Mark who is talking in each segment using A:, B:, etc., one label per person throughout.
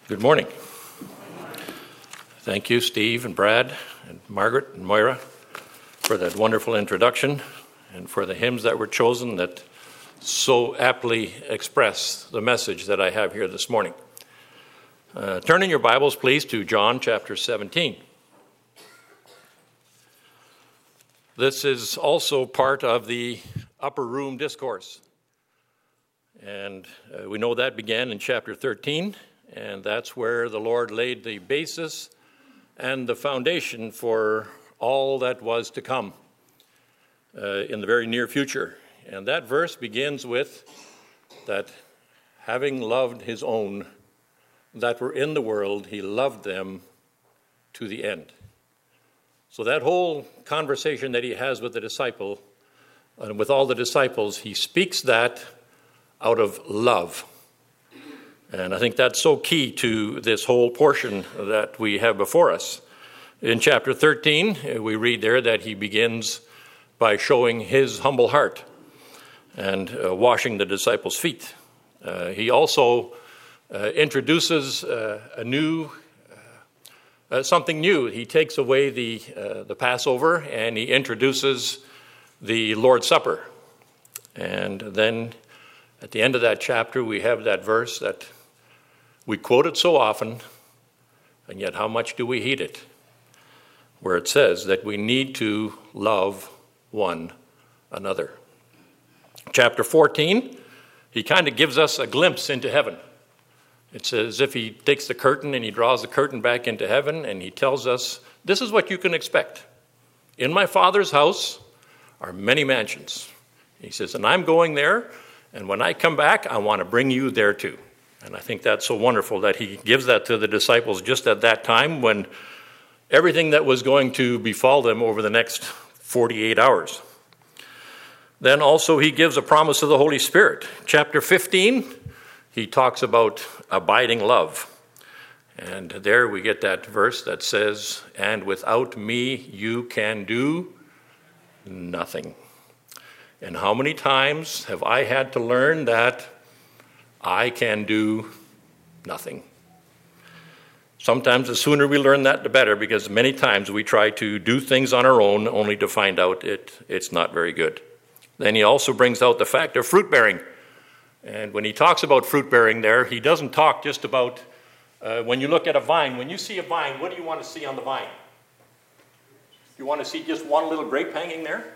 A: Good morning. Thank you, Steve and Brad and Margaret and Moira, for that wonderful introduction and for the hymns that were chosen that so aptly express the message that I have here this morning. Turn in your Bibles, please, to John chapter 17. This is also part of the upper room discourse. And we know that began in chapter 13. And that's where the Lord laid the basis and the foundation for all that was to come in the very near future. And that verse begins with that having loved his own that were in the world, he loved them to the end. So that whole conversation that he has with the disciple and with all the disciples, he speaks that out of love. And I think that's so key to this whole portion that we have before us. In chapter 13, we read there that he begins by showing his humble heart and washing the disciples' feet. He also introduces something new. He takes away the Passover and he introduces the Lord's Supper. And then at the end of that chapter, we have that verse that we quote it so often, and yet how much do we heed it? Where it says that we need to love one another. Chapter 14, he kind of gives us a glimpse into heaven. It's as if he takes the curtain and he draws the curtain back into heaven, and he tells us, this is what you can expect. In my Father's house are many mansions. He says, and I'm going there, and when I come back, I want to bring you there too. And I think that's so wonderful that he gives that to the disciples just at that time when everything that was going to befall them over the next 48 hours. Then also he gives a promise of the Holy Spirit. Chapter 15, he talks about abiding love. And there we get that verse that says, and without me you can do nothing. And how many times have I had to learn that I can do nothing? Sometimes the sooner we learn that, the better, because many times we try to do things on our own only to find out it's not very good. Then he also brings out the fact of fruit bearing. And when he talks about fruit bearing there, he doesn't talk just about when you look at a vine. When you see a vine, what do you want to see on the vine? You want to see just one little grape hanging there?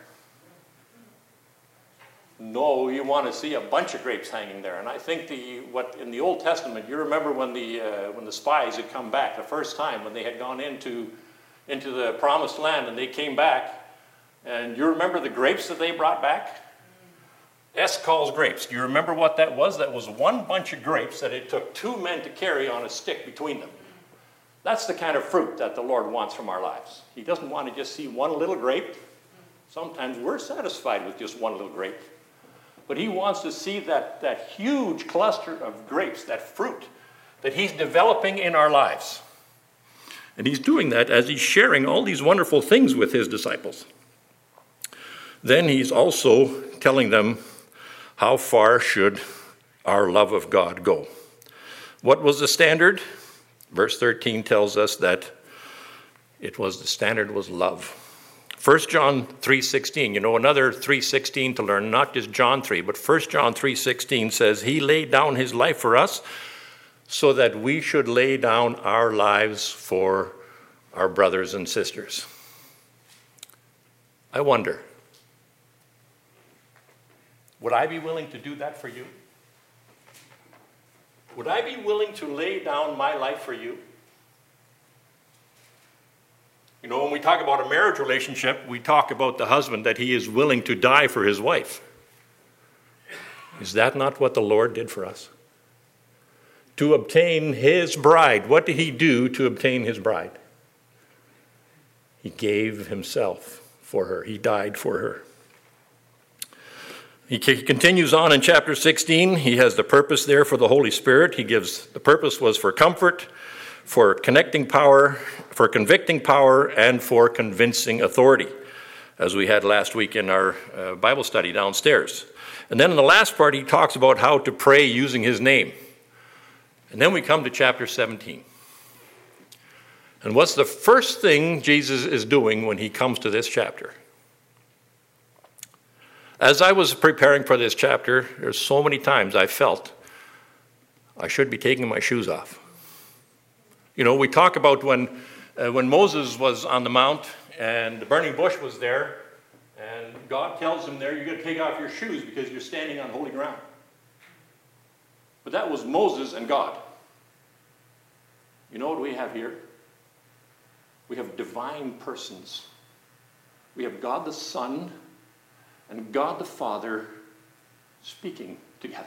A: No, you want to see a bunch of grapes hanging there. And I think what in the Old Testament, you remember when the spies had come back the first time, when they had gone into the promised land and they came back, and you remember the grapes that they brought back? Escal's grapes. Do you remember what that was? That was one bunch of grapes that it took two men to carry on a stick between them. That's the kind of fruit that the Lord wants from our lives. He doesn't want to just see one little grape. Sometimes we're satisfied with just one little grape. But he wants to see that huge cluster of grapes, that fruit, that he's developing in our lives. And he's doing that as he's sharing all these wonderful things with his disciples. Then he's also telling them how far should our love of God go. What was the standard? Verse 13 tells us that the standard was love. 1 John 3:16, another 3:16 to learn, not just John 3, but 1 John 3:16 says, he laid down his life for us so that we should lay down our lives for our brothers and sisters. I wonder, would I be willing to do that for you? Would I be willing to lay down my life for you? When we talk about a marriage relationship, we talk about the husband, that he is willing to die for his wife. Is that not what the Lord did for us? To obtain his bride. What did he do to obtain his bride? He gave himself for her. He died for her. He continues on in chapter 16. He has the purpose there for the Holy Spirit. The purpose was for comfort, for connecting power, for convicting power, and for convincing authority, as we had last week in our Bible study downstairs. And then in the last part, he talks about how to pray using his name. And then we come to chapter 17. And what's the first thing Jesus is doing when he comes to this chapter? As I was preparing for this chapter, there's so many times I felt I should be taking my shoes off. You know, we talk about when Moses was on the mount and the burning bush was there, and God tells him there, you're going to take off your shoes because you're standing on holy ground. But that was Moses and God. You know what we have here? We have divine persons. We have God the Son and God the Father speaking together.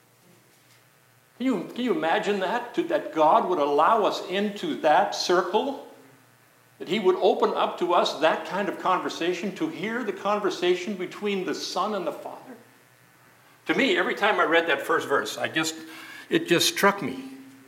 A: Can you imagine that? That God would allow us into that circle? That he would open up to us that kind of conversation, to hear the conversation between the Son and the Father? To me, every time I read that first verse, it just struck me.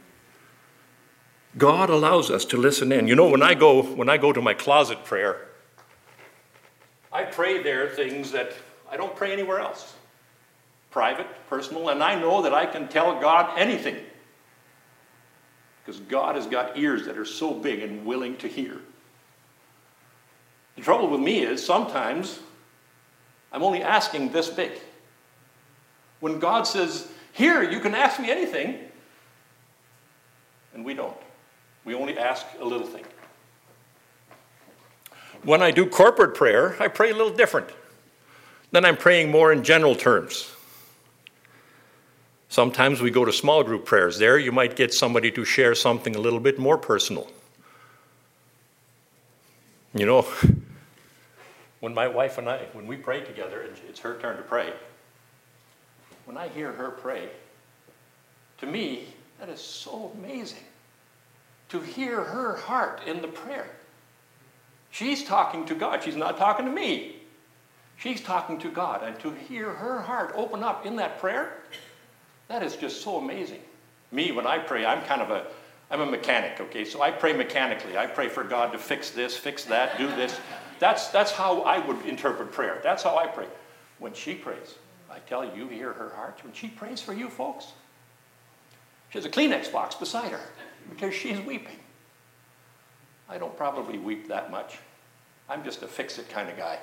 A: God allows us to listen in. You know, when I go to my closet prayer, I pray there things that I don't pray anywhere else. Private, personal, and I know that I can tell God anything. Because God has got ears that are so big and willing to hear. The trouble with me is sometimes I'm only asking this big. When God says, here, you can ask me anything, and we don't. We only ask a little thing. When I do corporate prayer, I pray a little different. Then I'm praying more in general terms. Sometimes we go to small group prayers. There you might get somebody to share something a little bit more personal. You know, when my wife and I, when we pray together, and it's her turn to pray, when I hear her pray, to me, that is so amazing. To hear her heart in the prayer. She's talking to God. She's not talking to me. She's talking to God. And to hear her heart open up in that prayer, that is just so amazing. Me, when I pray, I'm a mechanic, okay? So I pray mechanically. I pray for God to fix this, fix that, do this. That's how I would interpret prayer. That's how I pray. When she prays, I tell you, hear her heart. When she prays for you folks, she has a Kleenex box beside her because she's weeping. I don't probably weep that much. I'm just a fix-it kind of guy.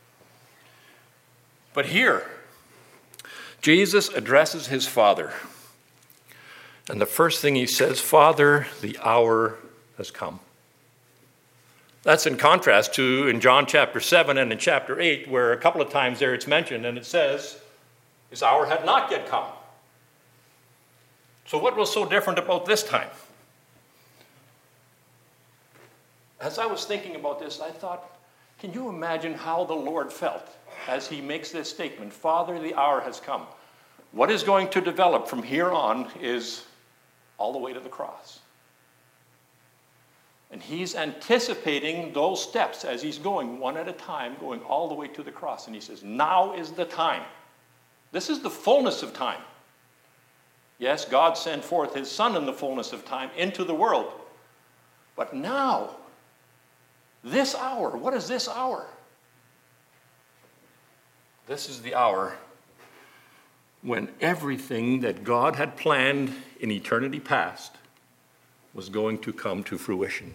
A: But here, Jesus addresses his Father. And the first thing he says, Father, the hour has come. That's in contrast to in John chapter 7 and in chapter 8, where a couple of times there it's mentioned, and it says, his hour had not yet come. So what was so different about this time? As I was thinking about this, I thought, can you imagine how the Lord felt as he makes this statement, Father, the hour has come. What is going to develop from here on is all the way to the cross. And he's anticipating those steps as he's going one at a time, going all the way to the cross. And he says, now is the time. This is the fullness of time. Yes, God sent forth his Son in the fullness of time into the world. But now, this hour, what is this hour? This is the hour when everything that God had planned in eternity past was going to come to fruition.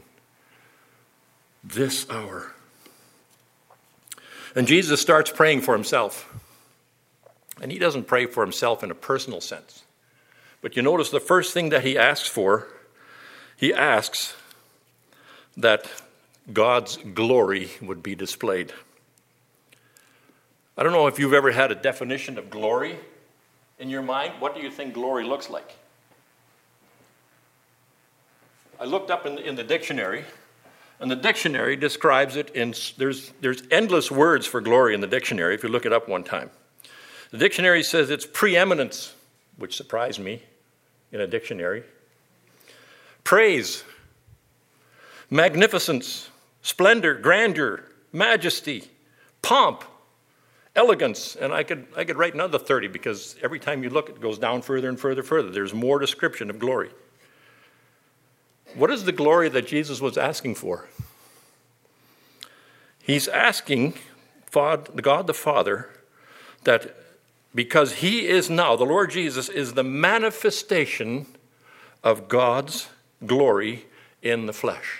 A: This hour. And Jesus starts praying for himself. And he doesn't pray for himself in a personal sense. But you notice the first thing that he asks for, he asks that God's glory would be displayed. I don't know if you've ever had a definition of glory in your mind. What do you think glory looks like? I looked up in the dictionary, and the dictionary describes it in, there's endless words for glory in the dictionary if you look it up one time. The dictionary says it's preeminence, which surprised me in a dictionary. Praise, magnificence, splendor, grandeur, majesty, pomp, elegance, and I could write another 30 because every time you look, it goes down further and further. There's more description of glory. What is the glory that Jesus was asking for? He's asking God the Father that because he is now, the Lord Jesus is the manifestation of God's glory in the flesh.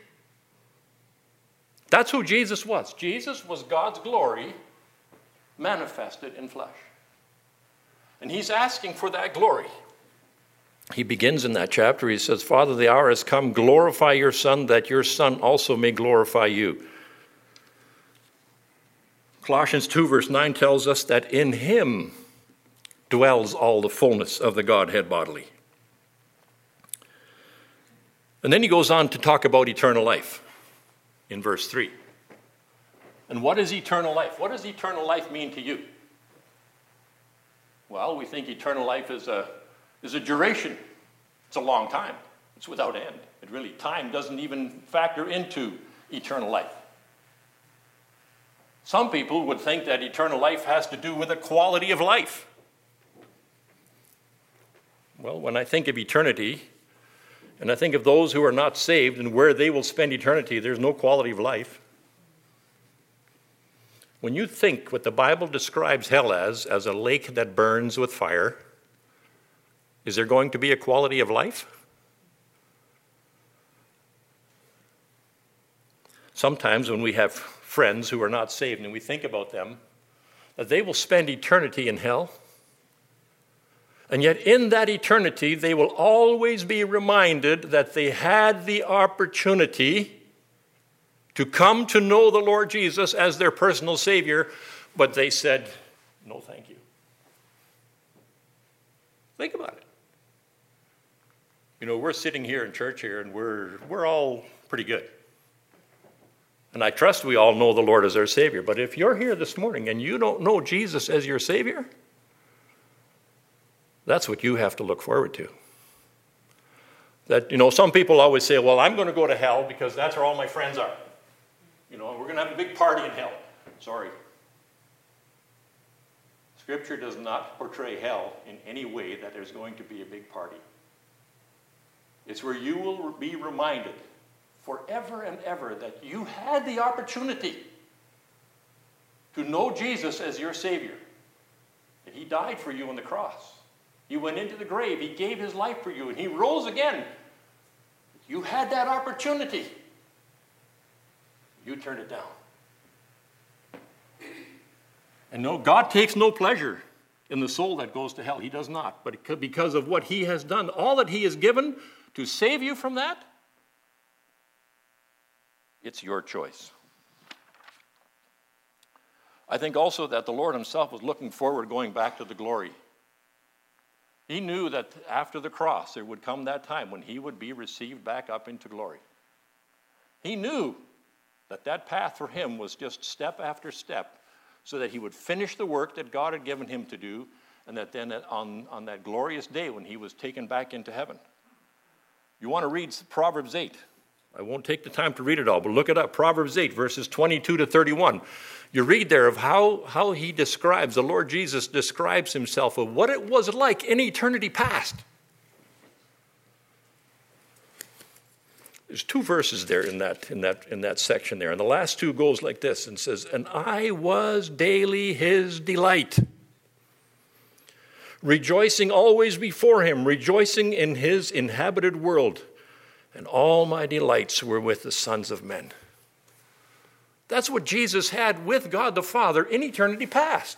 A: That's who Jesus was. Jesus was God's glory manifested in flesh. And he's asking for that glory. He begins in that chapter, he says, Father, the hour has come, glorify your Son, that your Son also may glorify you. Colossians 2 verse 9 tells us that in him dwells all the fullness of the Godhead bodily. And then he goes on to talk about eternal life in verse 3. And what is eternal life? What does eternal life mean to you? Well, we think eternal life is a duration. It's a long time. It's without end. Time doesn't even factor into eternal life. Some people would think that eternal life has to do with the quality of life. Well, when I think of eternity, and I think of those who are not saved and where they will spend eternity, there's no quality of life. When you think what the Bible describes hell as a lake that burns with fire, is there going to be a quality of life? Sometimes when we have friends who are not saved and we think about them, that they will spend eternity in hell, and yet in that eternity they will always be reminded that they had the opportunity to come to know the Lord Jesus as their personal Savior, but they said, no, thank you. Think about it. You know, we're sitting here in church here, and we're all pretty good. And I trust we all know the Lord as our Savior. But if you're here this morning and you don't know Jesus as your Savior, that's what you have to look forward to. That, you know, some people always say, well, I'm going to go to hell because that's where all my friends are. You know, we're going to have a big party in hell. Sorry. Scripture does not portray hell in any way that there's going to be a big party. It's where you will be reminded forever and ever that you had the opportunity to know Jesus as your Savior. That he died for you on the cross. He went into the grave. He gave his life for you, and he rose again. You had that opportunity. You turned it down. And no, God takes no pleasure in the soul that goes to hell. He does not. But because of what he has done, all that he has given to save you from that, it's your choice. I think also that the Lord himself was looking forward, going back to the glory. He knew that after the cross, there would come that time when he would be received back up into glory. He knew that that path for him was just step after step, so that he would finish the work that God had given him to do, and that then on that glorious day when he was taken back into heaven. You want to read Proverbs 8. I won't take the time to read it all, but look it up. Proverbs 8, verses 22 to 31. You read there of how he describes, the Lord Jesus describes himself of what it was like in eternity past. There's two verses there in that section there. And the last two goes like this and says, and I was daily his delight, rejoicing always before him, rejoicing in his inhabited world. And all my delights were with the sons of men. That's what Jesus had with God the Father in eternity past.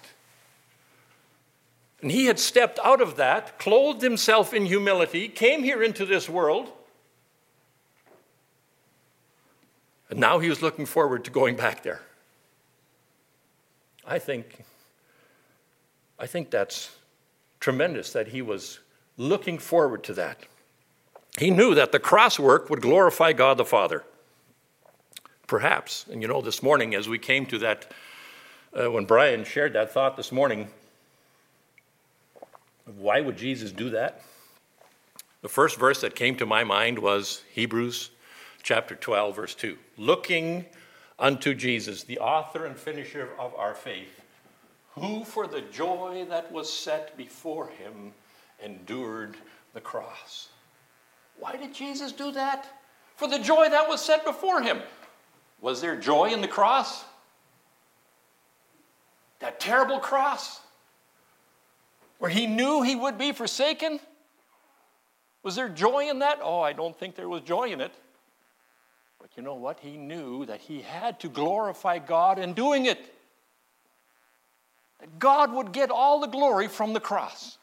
A: And he had stepped out of that, clothed himself in humility, came here into this world, and now he was looking forward to going back there. I think that's tremendous that he was looking forward to that. He knew that the cross work would glorify God the Father. Perhaps, and you know, this morning as we came to that, when Brian shared that thought this morning, why would Jesus do that? The first verse that came to my mind was Hebrews chapter 12, verse 2. Looking unto Jesus, the author and finisher of our faith, who for the joy that was set before him endured the cross. Why did Jesus do that? For the joy that was set before him. Was there joy in the cross? That terrible cross where he knew he would be forsaken? Was there joy in that? Oh, I don't think there was joy in it. But you know what? He knew that he had to glorify God in doing it. That God would get all the glory from the cross.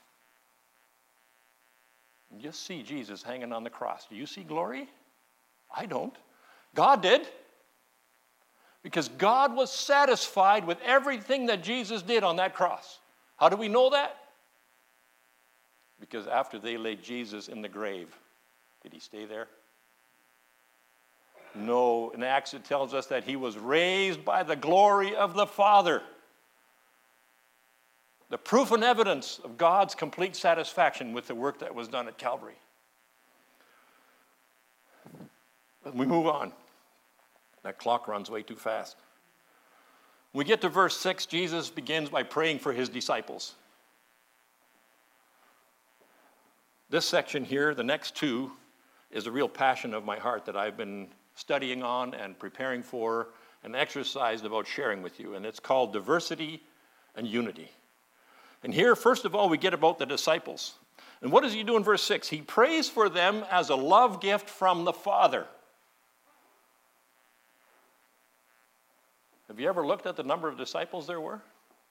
A: You just see Jesus hanging on the cross. Do you see glory? I don't. God did. Because God was satisfied with everything that Jesus did on that cross. How do we know that? Because after they laid Jesus in the grave, did he stay there? No. In Acts it tells us that he was raised by the glory of the Father. The proof and evidence of God's complete satisfaction with the work that was done at Calvary. But we move on. That clock runs way too fast. When we get to verse 6, Jesus begins by praying for his disciples. This section here, the next two, is a real passion of my heart that I've been studying on and preparing for and exercised about sharing with you. And it's called diversity and unity. And here, first of all, we get about the disciples. And what does he do in verse 6? He prays for them as a love gift from the Father. Have you ever looked at the number of disciples there were?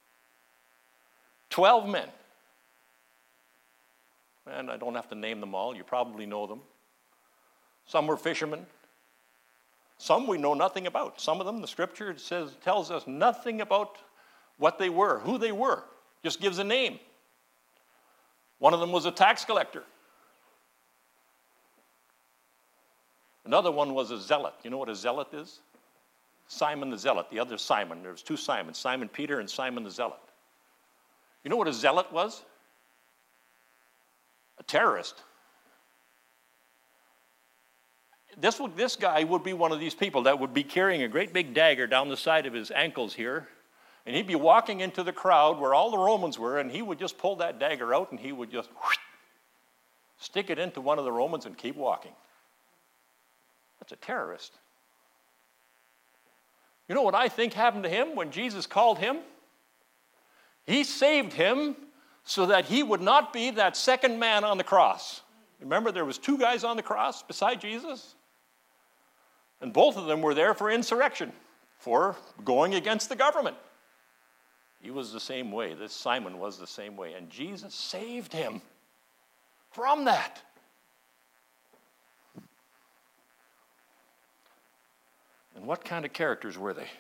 A: 12 men. And I don't have to name them all. You probably know them. Some were fishermen. Some we know nothing about. Some of them, the scripture tells us nothing about what they were, who they were. Just gives a name. One of them was a tax collector. Another one was a zealot. You know what a zealot is? Simon the Zealot, the other Simon. There was two Simons, Simon Peter and Simon the Zealot. You know what a zealot was? A terrorist. This guy would be one of these people that would be carrying a great big dagger down the side of his ankles here, and he'd be walking into the crowd where all the Romans were, and he would just pull that dagger out, and he would just stick it into one of the Romans and keep walking. That's a terrorist. You know what I think happened to him when Jesus called him? He saved him so that he would not be that second man on the cross. Remember, there was two guys on the cross beside Jesus? And both of them were there for insurrection, for going against the government. He was the same way. This Simon was the same way. And Jesus saved him from that. And what kind of characters were they?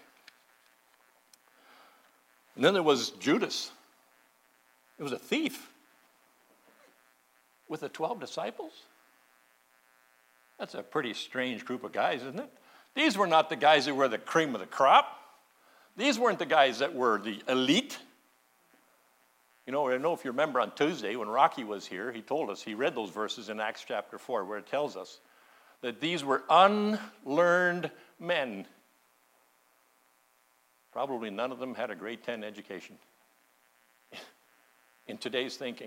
A: And then there was Judas. It was a thief with the 12 disciples. That's a pretty strange group of guys, isn't it? These were not the guys that were the cream of the crop. These weren't the guys that were the elite. You know, I don't know if you remember on Tuesday when Rocky was here, he told us, he read those verses in Acts chapter 4 where it tells us that these were unlearned men. Probably none of them had a grade 10 education in today's thinking.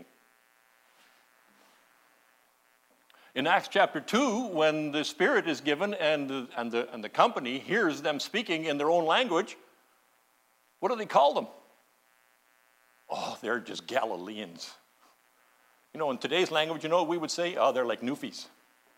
A: In Acts chapter 2, when the Spirit is given and the company hears them speaking in their own language, what do they call them? Oh, they're just Galileans. You know, in today's language, you know what we would say? Oh, they're like Newfies.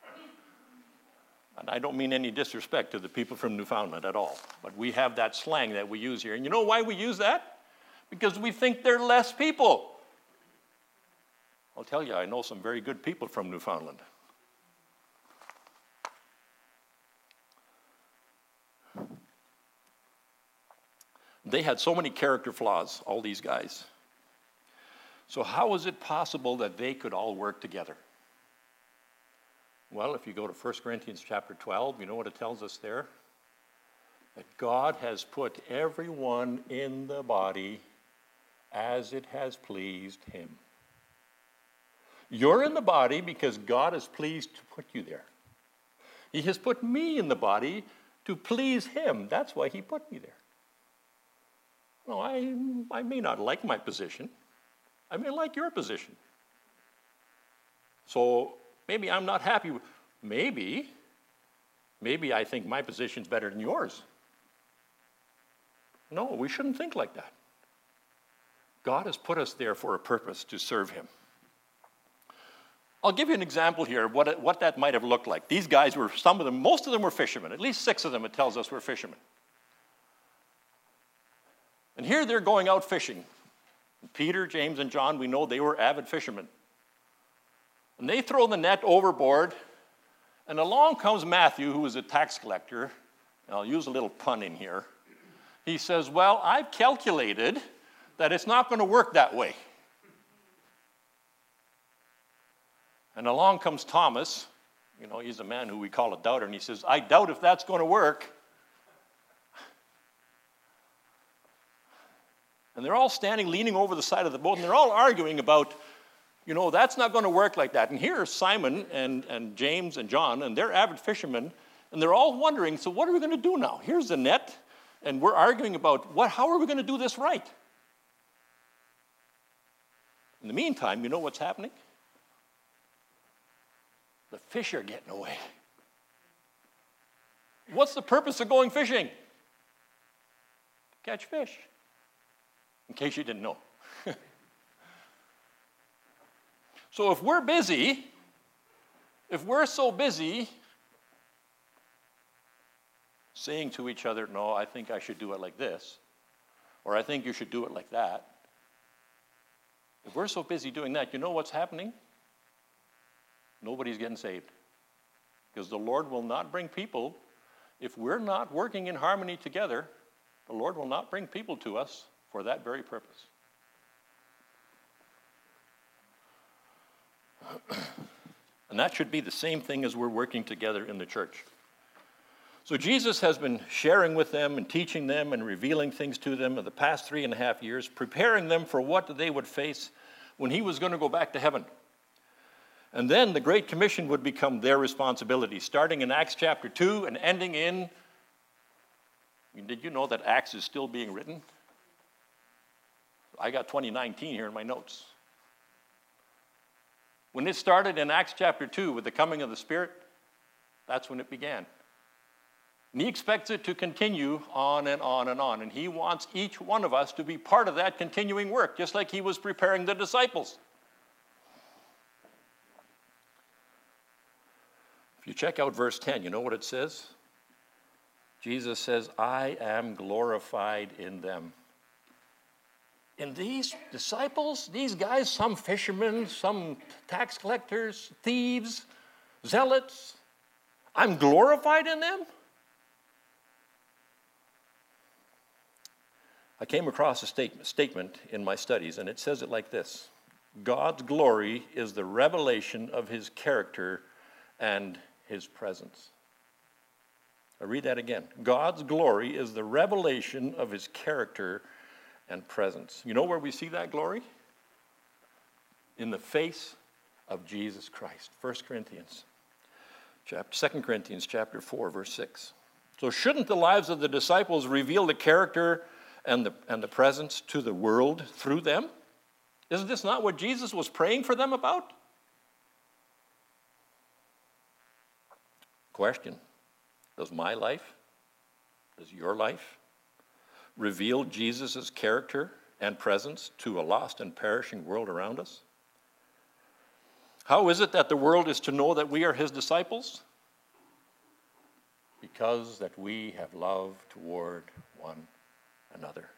A: And I don't mean any disrespect to the people from Newfoundland at all. But we have that slang that we use here. And you know why we use that? Because we think they're less people. I'll tell you, I know some very good people from Newfoundland. They had so many character flaws, all these guys. So how is it possible that they could all work together? Well, if you go to 1 Corinthians chapter 12, you know what it tells us there? That God has put everyone in the body as it has pleased him. You're in the body because God is pleased to put you there. He has put me in the body to please him. That's why he put me there. No, I may not like my position. I may like your position. So maybe I'm not happy with, maybe I think my position's better than yours. No, we shouldn't think like that. God has put us there for a purpose, to serve him. I'll give you an example here of what that might have looked like. These guys were, most of them were fishermen. At least 6 of them, it tells us, were fishermen. And here they're going out fishing. Peter, James, and John, we know they were avid fishermen. And they throw the net overboard, and along comes Matthew, who was a tax collector. And I'll use a little pun in here. He says, well, I've calculated that it's not going to work that way. And along comes Thomas. You know, he's a man who we call a doubter, and he says, I doubt if that's going to work. And they're all standing, leaning over the side of the boat, and they're all arguing about, you know, that's not going to work like that. And here's Simon and James and John, and they're avid fishermen, and they're all wondering, so what are we going to do now? Here's the net, and we're arguing about how are we going to do this right? In the meantime, you know what's happening? The fish are getting away. What's the purpose of going fishing? Catch fish. In case you didn't know. So if we're so busy saying to each other, no, I think I should do it like this, or I think you should do it like that, if we're so busy doing that, you know what's happening? Nobody's getting saved. Because the Lord will not bring people, if we're not working in harmony together, the Lord will not bring people to us for that very purpose. And that should be the same thing as we're working together in the church. So Jesus has been sharing with them and teaching them and revealing things to them in the past 3.5 years, preparing them for what they would face when he was going to go back to heaven. And then the Great Commission would become their responsibility, starting in Acts chapter 2 and ending in, did you know that Acts is still being written? I got 2019 here in my notes. When it started in Acts chapter 2 with the coming of the Spirit, that's when it began. And he expects it to continue on and on and on. And he wants each one of us to be part of that continuing work, just like he was preparing the disciples. If you check out verse 10, you know what it says? Jesus says, I am glorified in them. And these disciples, these guys, some fishermen, some tax collectors, thieves, zealots, I'm glorified in them? I came across a statement in my studies, and it says it like this: God's glory is the revelation of his character and his presence. I read that again. God's glory is the revelation of his character and presence. You know where we see that glory? In the face of Jesus Christ. 2 Corinthians chapter 4, verse 6. So shouldn't the lives of the disciples reveal the character and the presence to the world through them? Isn't this not what Jesus was praying for them about? Question: does my life, does your life reveal Jesus' character and presence to a lost and perishing world around us? How is it that the world is to know that we are his disciples? Because that we have love toward one another.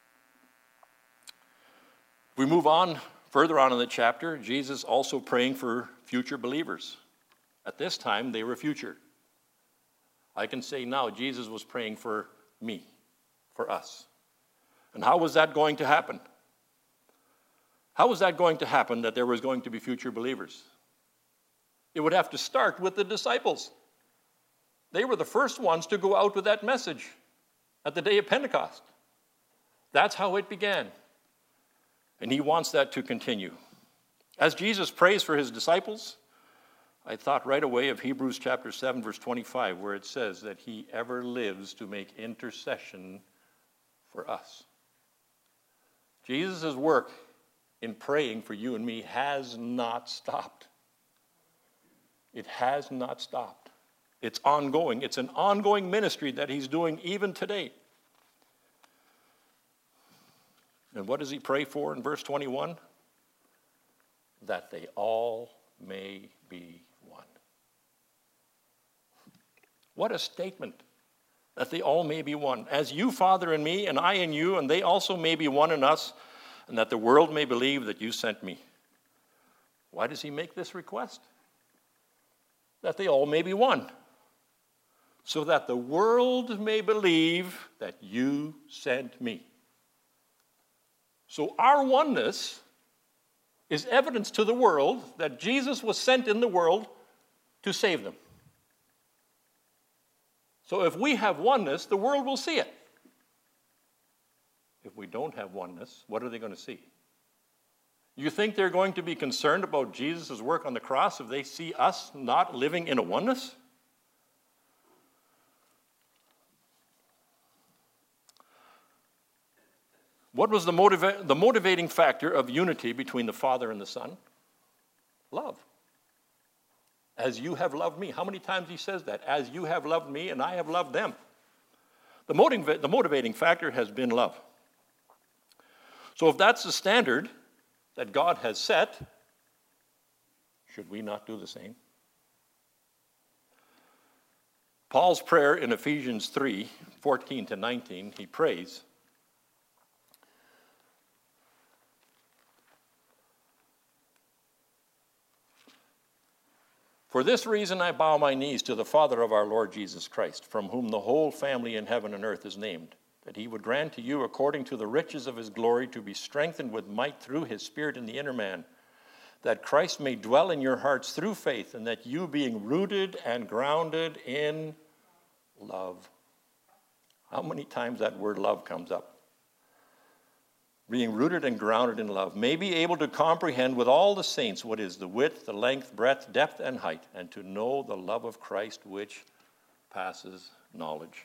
A: We move on, further on in the chapter, Jesus also praying for future believers. At this time, they were future. I can say now, Jesus was praying for me, for us. And how was that going to happen? How was that going to happen that there was going to be future believers? It would have to start with the disciples. They were the first ones to go out with that message at the day of Pentecost. That's how it began. And he wants that to continue. As Jesus prays for his disciples, I thought right away of Hebrews chapter 7, verse 25, where it says that he ever lives to make intercession for us. Jesus' work in praying for you and me has not stopped. It has not stopped. It's ongoing. It's an ongoing ministry that he's doing even today. And what does he pray for in verse 21? That they all may be one. What a statement, that they all may be one. As you, Father, in me, and I in you, and they also may be one in us, and that the world may believe that you sent me. Why does he make this request? That they all may be one, so that the world may believe that you sent me. So our oneness is evidence to the world that Jesus was sent in the world to save them. So if we have oneness, the world will see it. If we don't have oneness, what are they going to see? You think they're going to be concerned about Jesus' work on the cross if they see us not living in a oneness? What was the motivating factor of unity between the Father and the Son? Love. As you have loved me. How many times he says that? As you have loved me and I have loved them. The motivating factor has been love. So if that's the standard that God has set, should we not do the same? Paul's prayer in Ephesians 3:14-19, he prays, "For this reason I bow my knees to the Father of our Lord Jesus Christ, from whom the whole family in heaven and earth is named, that he would grant to you, according to the riches of his glory, to be strengthened with might through his Spirit in the inner man, that Christ may dwell in your hearts through faith, and that you, being rooted and grounded in love." How many times that word love comes up? Being rooted and grounded in love, may be able to comprehend with all the saints what is the width, the length, breadth, depth, and height, and to know the love of Christ which passes knowledge.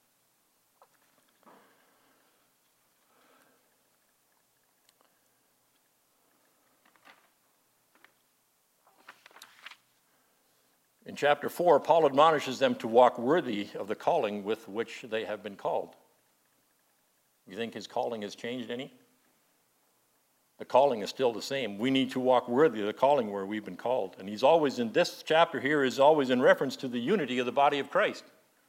A: In chapter 4, Paul admonishes them to walk worthy of the calling with which they have been called. You think his calling has changed any? The calling is still the same. We need to walk worthy of the calling where we've been called. And he's always, in this chapter here, is always in reference to the unity of the body of Christ.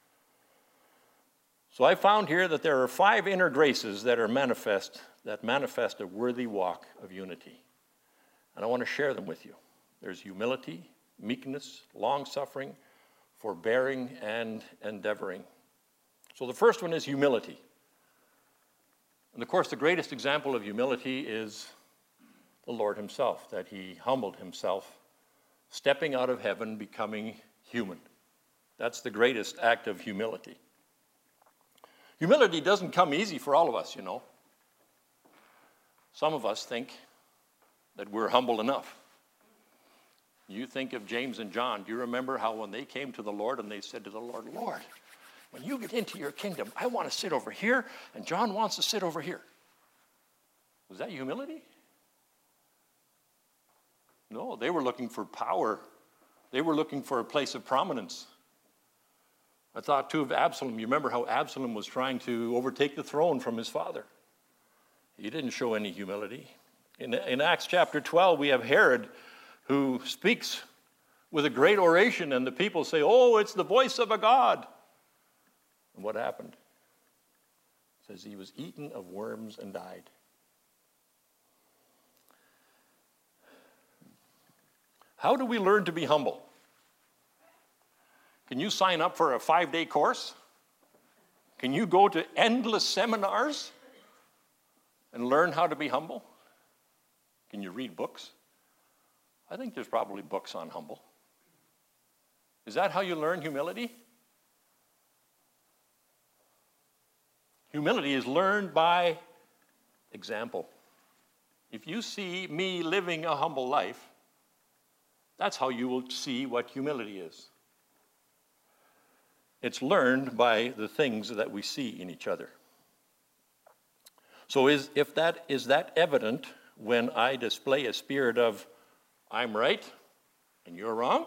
A: So I found here that there are 5 inner graces that manifest a worthy walk of unity. And I want to share them with you. There's humility, meekness, long-suffering, forbearing, and endeavoring. So the first one is humility. And of course, the greatest example of humility is the Lord himself, that he humbled himself, stepping out of heaven, becoming human. That's the greatest act of humility. Humility doesn't come easy for all of us, you know. Some of us think that we're humble enough. You think of James and John. Do you remember how when they came to the Lord and they said to the Lord, "Lord, when you get into your kingdom, I want to sit over here, and John wants to sit over here." Was that humility? No, they were looking for power. They were looking for a place of prominence. I thought too of Absalom. You remember how Absalom was trying to overtake the throne from his father. He didn't show any humility. In Acts chapter 12, we have Herod who speaks with a great oration, and the people say, "Oh, it's the voice of a god." And what happened? It says he was eaten of worms and died. How do we learn to be humble? Can you sign up for a 5-day course? Can you go to endless seminars and learn how to be humble? Can you read books? I think there's probably books on humble. Is that how you learn humility? Humility is learned by example. If you see me living a humble life, that's how you will see what humility is. It's learned by the things that we see in each other. So is that evident when I display a spirit of I'm right and you're wrong?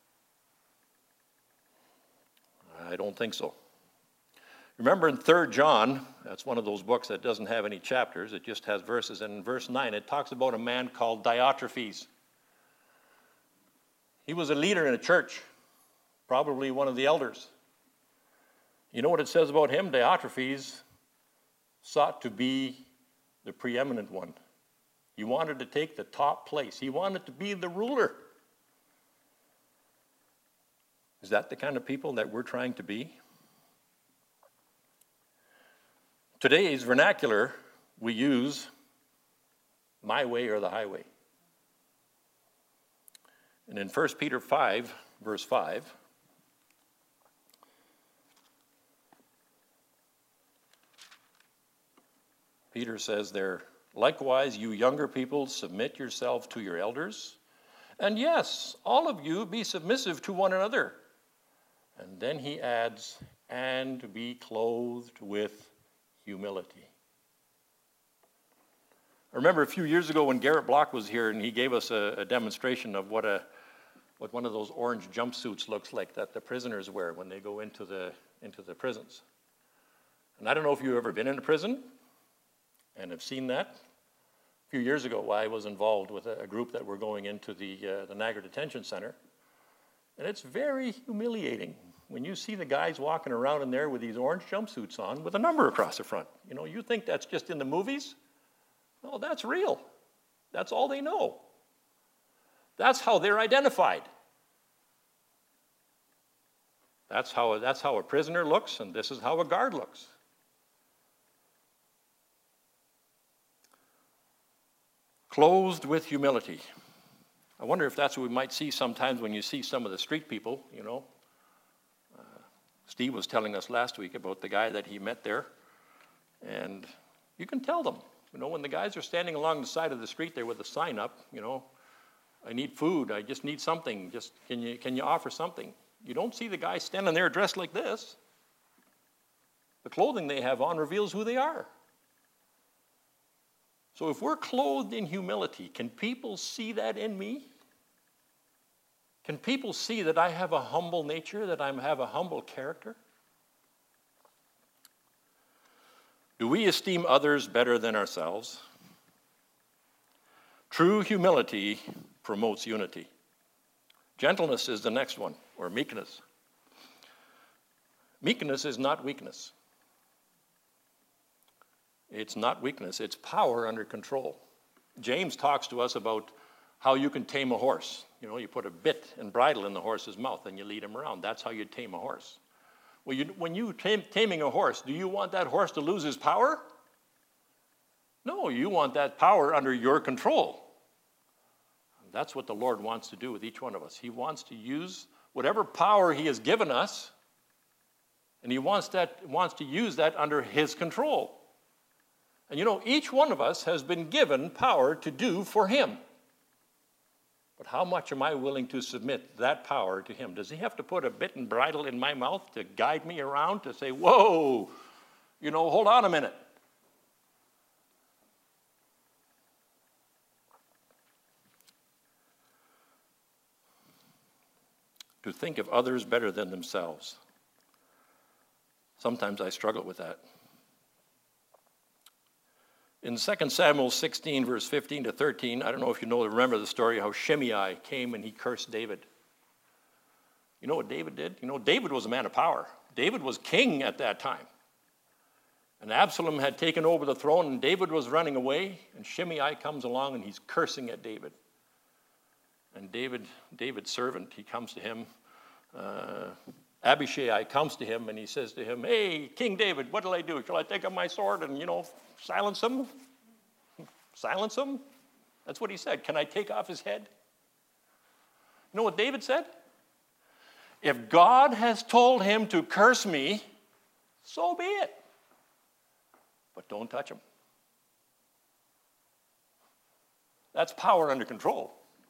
A: I don't think so. Remember in 3 John, that's one of those books that doesn't have any chapters, it just has verses, and in verse 9 it talks about a man called Diotrephes. He was a leader in a church, probably one of the elders. You know what it says about him? Diotrephes sought to be the preeminent one. He wanted to take the top place. He wanted to be the ruler. Is that the kind of people that we're trying to be? Today's vernacular, we use my way or the highway. And in 1 Peter 5, verse 5, Peter says there, likewise, you younger people, submit yourselves to your elders. And yes, all of you be submissive to one another. And then he adds, and be clothed with humility. I remember a few years ago when Garrett Block was here and he gave us a demonstration of what one of those orange jumpsuits looks like that the prisoners wear when they go into the prisons. And I don't know if you've ever been in a prison and have seen that. A few years ago, I was involved with a group that were going into the Niagara Detention Center. And it's very humiliating when you see the guys walking around in there with these orange jumpsuits on with a number across the front. You know, you think that's just in the movies? No, that's real. That's all they know. That's how they're identified. That's how a prisoner looks, and this is how a guard looks. Clothed with humility. I wonder if that's what we might see sometimes when you see some of the street people, you know. Steve was telling us last week about the guy that he met there, and you can tell them, you know, when the guys are standing along the side of the street there with a sign up, you know, I need food, I just need something, just can you offer something? You don't see the guy standing there dressed like this. The clothing they have on reveals who they are. So if we're clothed in humility, can people see that in me? Can people see that I have a humble nature, that I have a humble character? Do we esteem others better than ourselves? True humility promotes unity. Gentleness is the next one, or meekness. Meekness is not weakness. It's not weakness, it's power under control. James talks to us about how you can tame a horse. You know, you put a bit and bridle in the horse's mouth and you lead him around. That's how you tame a horse. Well, when you're taming a horse, do you want that horse to lose his power? No, you want that power under your control. That's what the Lord wants to do with each one of us. He wants to use whatever power he has given us, and he wants to use that under his control. And you know, each one of us has been given power to do for him. But how much am I willing to submit that power to him? Does he have to put a bit and bridle in my mouth to guide me around, to say, whoa, you know, hold on a minute? To think of others better than themselves. Sometimes I struggle with that. In 2 Samuel 16, verse 15 to 13, I don't know if you remember the story how Shimei came and he cursed David. You know what David did? You know, David was a man of power. David was king at that time. And Absalom had taken over the throne and David was running away, and Shimei comes along and he's cursing at David. And David's servant, he comes to him, Abishai comes to him and he says to him, hey, King David, what will I do? Shall I take up my sword and, silence him? Silence him? That's what he said. Can I take off his head? You know what David said? If God has told him to curse me, so be it. But don't touch him. That's power under control.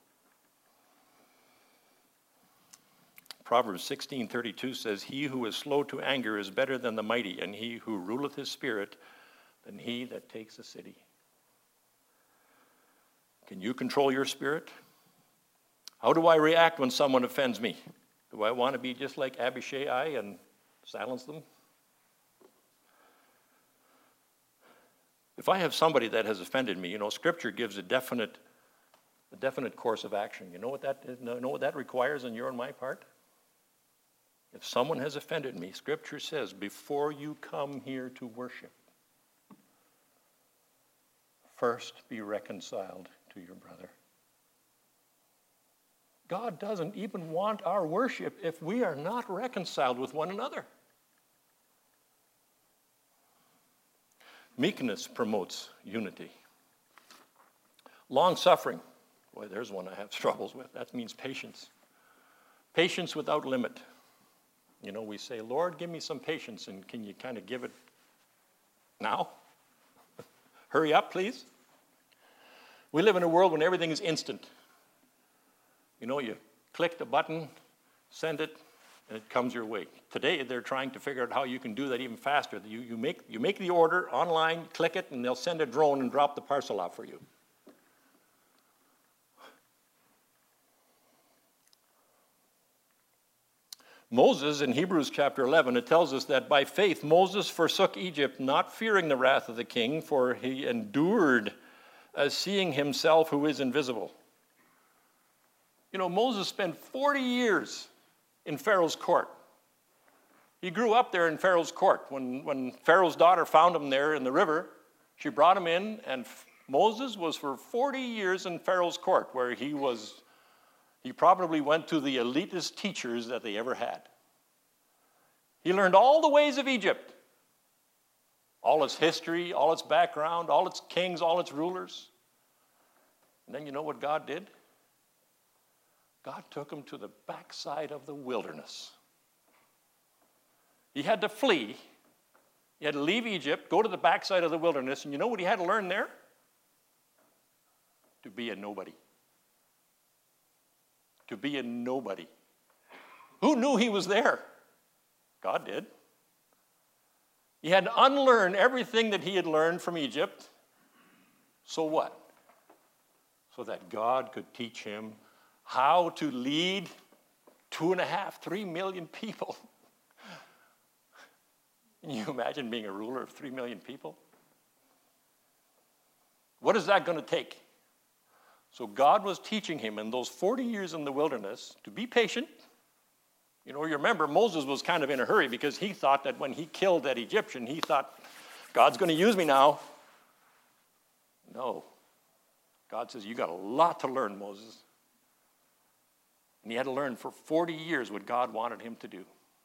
A: Proverbs 16:32 says, he who is slow to anger is better than the mighty, and he who ruleth his spirit than he that takes a city. Can you control your spirit? How do I react when someone offends me? Do I want to be just like Abishai and silence them? If I have somebody that has offended me, Scripture gives a definite A definite course of action. You know what that is? Know what that requires on your and my part? If someone has offended me, Scripture says, before you come here to worship, first be reconciled to your brother. God doesn't even want our worship if we are not reconciled with one another. Meekness promotes unity. Long-suffering. Boy, there's one I have troubles with. That means patience. Patience without limit. You know, we say, Lord, give me some patience, and can you kind of give it now? Hurry up, please. We live in a world when everything is instant. You know, you click the button, send it, and it comes your way. Today, they're trying to figure out how you can do that even faster. You make the order online, click it, and they'll send a drone and drop the parcel off for you. Moses, in Hebrews chapter 11, it tells us that by faith Moses forsook Egypt, not fearing the wrath of the king, for he endured as seeing himself who is invisible. You know, Moses spent 40 years in Pharaoh's court. He grew up there in Pharaoh's court. When Pharaoh's daughter found him there in the river, she brought him in, and Moses was for 40 years in Pharaoh's court, where he probably went to the elitist teachers that they ever had. He learned all the ways of Egypt, all its history, all its background, all its kings, all its rulers. And then you know what God did? God took him to the backside of the wilderness. He had to flee. He had to leave Egypt, go to the backside of the wilderness, and you know what he had to learn there? To be a nobody. To be a nobody. Who knew he was there? God did. He had to unlearn everything that he had learned from Egypt. So what? So that God could teach him how to lead 2.5, 3 million people. Can you imagine being a ruler of 3 million people? What is that going to take? So God was teaching him in those 40 years in the wilderness to be patient. You know, you remember Moses was kind of in a hurry because he thought that when he killed that Egyptian, he thought, God's going to use me now. No. God says, you got a lot to learn, Moses. And he had to learn for 40 years what God wanted him to do.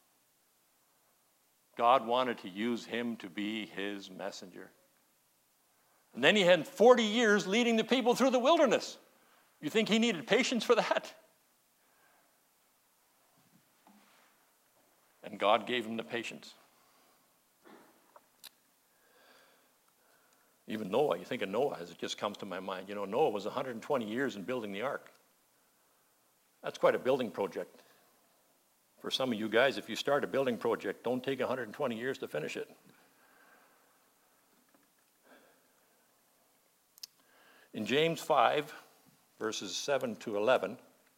A: God wanted to use him to be his messenger. And then he had 40 years leading the people through the wilderness. You think he needed patience for that? And God gave him the patience. Even Noah, you think of Noah as it just comes to my mind. You know, Noah was 120 years in building the ark. That's quite a building project. For some of you guys, if you start a building project, don't take 120 years to finish it. In James 5, verses 7 to 11,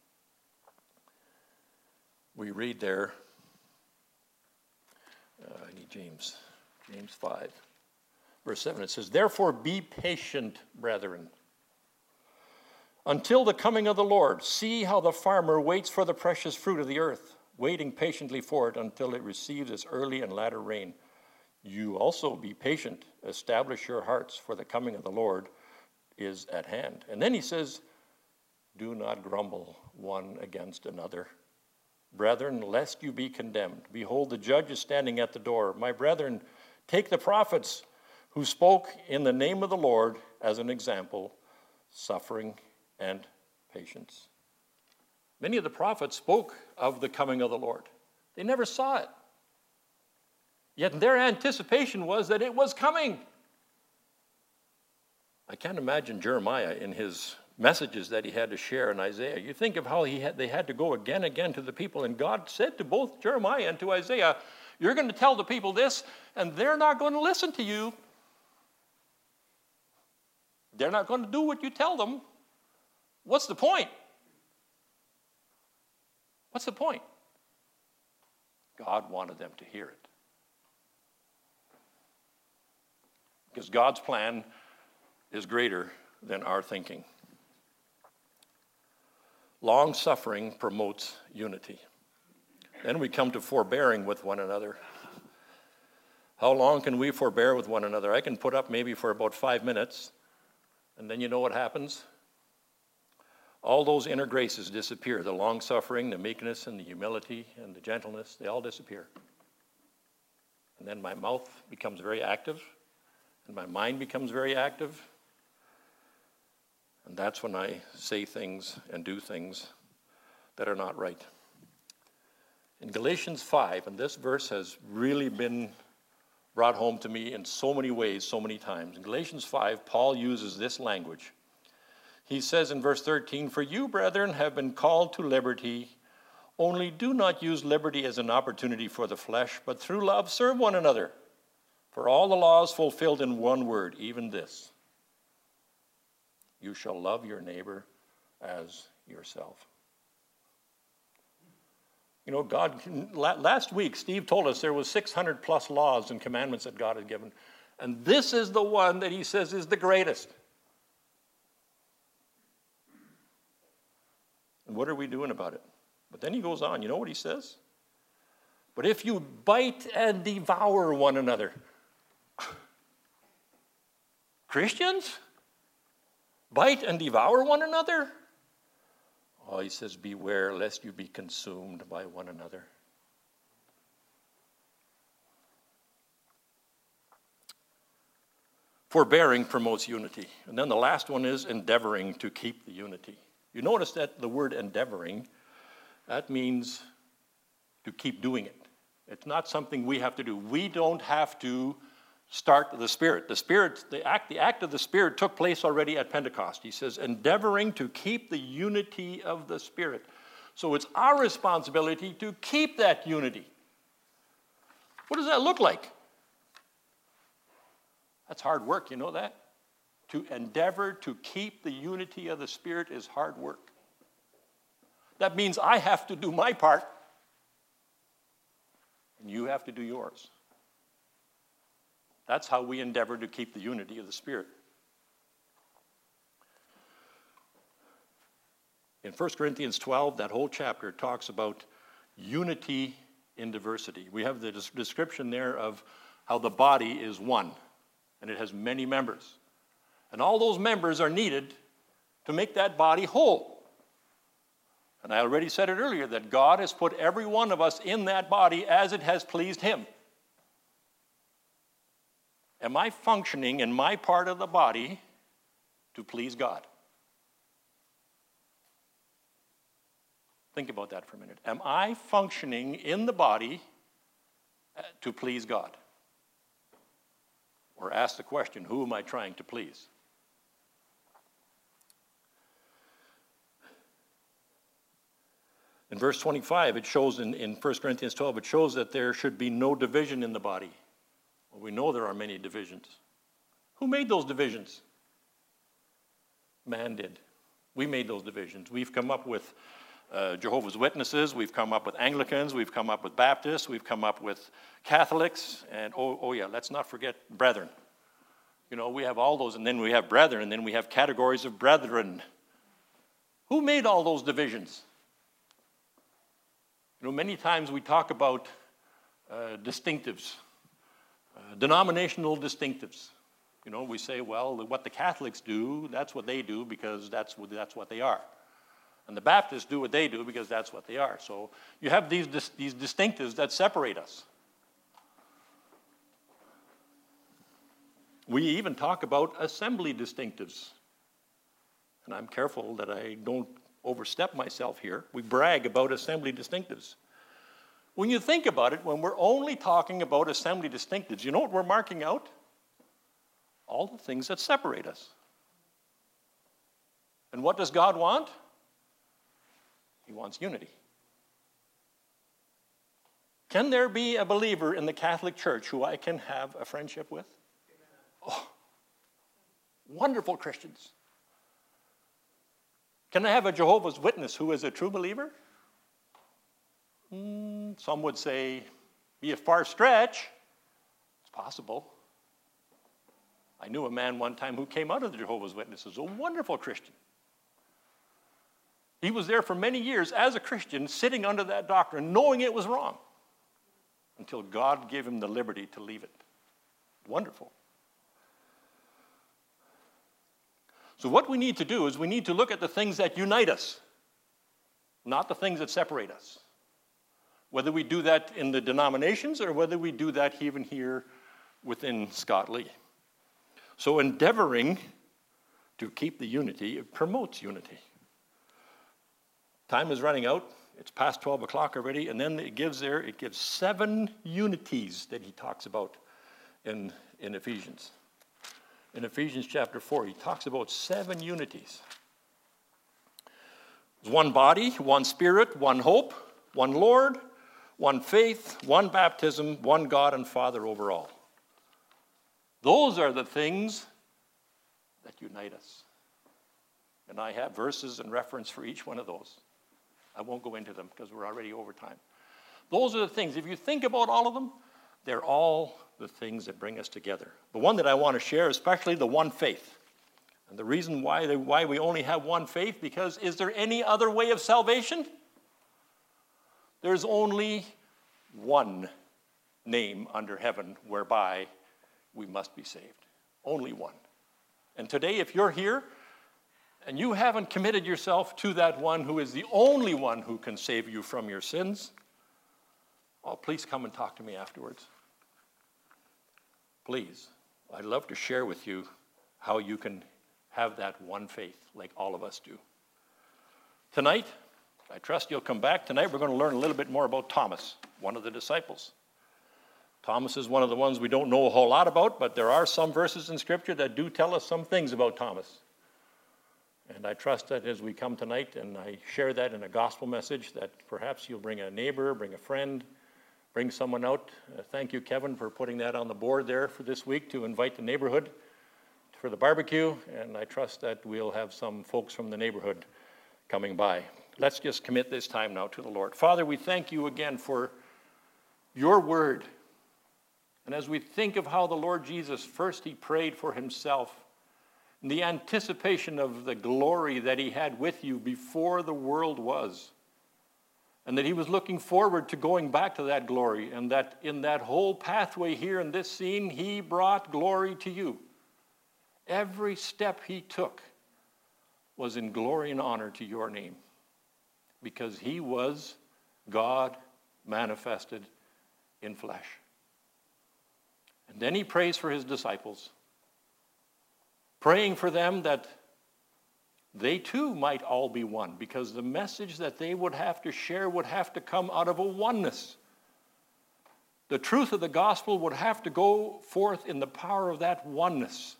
A: we read there, I need James 5, verse 7, it says, "Therefore be patient, brethren, until the coming of the Lord. See how the farmer waits for the precious fruit of the earth, waiting patiently for it until it receives its early and latter rain. You also be patient, establish your hearts, for the coming of the Lord is at hand." And then he says, "Do not grumble one against another. Brethren, lest you be condemned. Behold, the judge is standing at the door. My brethren, take the prophets who spoke in the name of the Lord as an example, suffering and patience." Many of the prophets spoke of the coming of the Lord. They never saw it. Yet their anticipation was that it was coming. I can't imagine Jeremiah in his messages that he had to share in Isaiah. You think of how they had to go again to the people, and God said to both Jeremiah and to Isaiah, you're going to tell the people this, and they're not going to listen to you. They're not going to do what you tell them. What's the point? What's the point? God wanted them to hear it. Because God's plan is greater than our thinking. Long-suffering promotes unity. Then we come to forbearing with one another. How long can we forbear with one another? I can put up maybe for about 5 minutes, and then you know what happens? All those inner graces disappear. The long-suffering, the meekness, and the humility, and the gentleness, they all disappear. And then my mouth becomes very active, and my mind becomes very active. And that's when I say things and do things that are not right. In Galatians 5, and this verse has really been brought home to me in so many ways, so many times. In Galatians 5, Paul uses this language. He says in verse 13, "For you, brethren, have been called to liberty. Only do not use liberty as an opportunity for the flesh, but through love serve one another. For all the law is fulfilled in one word, even this: you shall love your neighbor as yourself." You know, God, last week, Steve told us there was 600 plus laws and commandments that God had given. And this is the one that he says is the greatest. And what are we doing about it? But then he goes on, you know what he says? "But if you bite and devour one another." Christians? Bite and devour one another? Oh, he says, "Beware lest you be consumed by one another." Forbearing promotes unity. And then the last one is endeavoring to keep the unity. You notice that the word endeavoring, that means to keep doing it. It's not something we have to do. We don't have to start the Spirit. The act of the Spirit took place already at Pentecost. He says, endeavoring to keep the unity of the Spirit. So it's our responsibility to keep that unity. What does that look like? That's hard work, you know that? To endeavor to keep the unity of the Spirit is hard work. That means I have to do my part, and you have to do yours. That's how we endeavor to keep the unity of the Spirit. In 1 Corinthians 12, that whole chapter talks about unity in diversity. We have the description there of how the body is one, and it has many members. And all those members are needed to make that body whole. And I already said it earlier, that God has put every one of us in that body as it has pleased Him. Am I functioning in my part of the body to please God? Think about that for a minute. Am I functioning in the body to please God? Or ask the question, who am I trying to please? In verse 25, it shows in 1 Corinthians 12, it shows that there should be no division in the body. Well, we know there are many divisions. Who made those divisions? Man did. We made those divisions. We've come up with Jehovah's Witnesses, we've come up with Anglicans, we've come up with Baptists, we've come up with Catholics, and let's not forget brethren. You know, we have all those, and then we have brethren, and then we have categories of brethren. Who made all those divisions? You know, many times we talk about distinctives, denominational distinctives. You know, we say, well, what the Catholics do, that's what they do because that's what they are. And the Baptists do what they do because that's what they are. So you have these distinctives that separate us. We even talk about assembly distinctives. And I'm careful that I don't overstep myself here. We brag about assembly distinctives. When you think about it, when we're only talking about assembly distinctives, you know what we're marking out? All the things that separate us. And what does God want? He wants unity. Can there be a believer in the Catholic Church who I can have a friendship with? Oh, wonderful Christians. Can I have a Jehovah's Witness who is a true believer? Some would say, be a far stretch. It's possible. I knew a man one time who came out of the Jehovah's Witnesses, a wonderful Christian. He was there for many years as a Christian, sitting under that doctrine, knowing it was wrong, until God gave him the liberty to leave it. Wonderful. So what we need to do is we need to look at the things that unite us, not the things that separate us. Whether we do that in the denominations or whether we do that even here within Scott Lee. So endeavoring to keep the unity, it promotes unity. Time is running out. It's past 12 o'clock already, and then it gives 7 unities that he talks about in Ephesians. In Ephesians chapter 4, he talks about 7 unities. There's one body, one spirit, one hope, one Lord, one faith, one baptism, one God and Father over all. Those are the things that unite us. And I have verses and reference for each one of those. I won't go into them because we're already over time. Those are the things. If you think about all of them, they're all the things that bring us together. The one that I want to share, especially the one faith. And the reason why we only have one faith, because is there any other way of salvation? There's only one name under heaven whereby we must be saved. Only one. And today, if you're here and you haven't committed yourself to that one who is the only one who can save you from your sins, oh, please come and talk to me afterwards. Please. I'd love to share with you how you can have that one faith like all of us do. Tonight, I trust you'll come back. Tonight we're going to learn a little bit more about Thomas, one of the disciples. Thomas is one of the ones we don't know a whole lot about, but there are some verses in Scripture that do tell us some things about Thomas. And I trust that as we come tonight and I share that in a gospel message, that perhaps you'll bring a neighbor, bring a friend, bring someone out. Thank you, Kevin, for putting that on the board there for this week to invite the neighborhood for the barbecue. And I trust that we'll have some folks from the neighborhood coming by. Let's just commit this time now to the Lord. Father, we thank you again for your word. And as we think of how the Lord Jesus, first he prayed for himself, in the anticipation of the glory that he had with you before the world was, and that he was looking forward to going back to that glory, and that in that whole pathway here in this scene, he brought glory to you. Every step he took was in glory and honor to your name, because he was God manifested in flesh. And then he prays for his disciples, praying for them that they too might all be one, because the message that they would have to share would have to come out of a oneness. The truth of the gospel would have to go forth in the power of that oneness.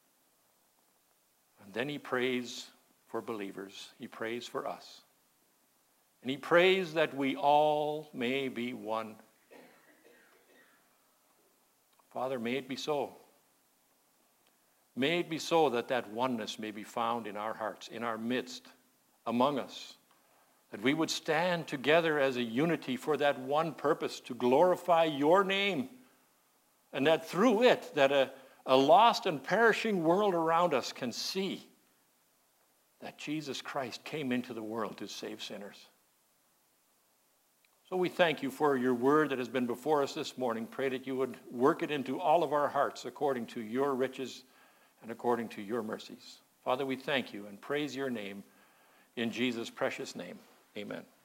A: And then he prays for believers. He prays for us. And he prays that we all may be one. Father, may it be so. May it be so that that oneness may be found in our hearts, in our midst, among us. That we would stand together as a unity for that one purpose, to glorify your name. And that through it, that a lost and perishing world around us can see that Jesus Christ came into the world to save sinners. So we thank you for your word that has been before us this morning. Pray that you would work it into all of our hearts according to your riches and according to your mercies. Father, we thank you and praise your name in Jesus' precious name. Amen.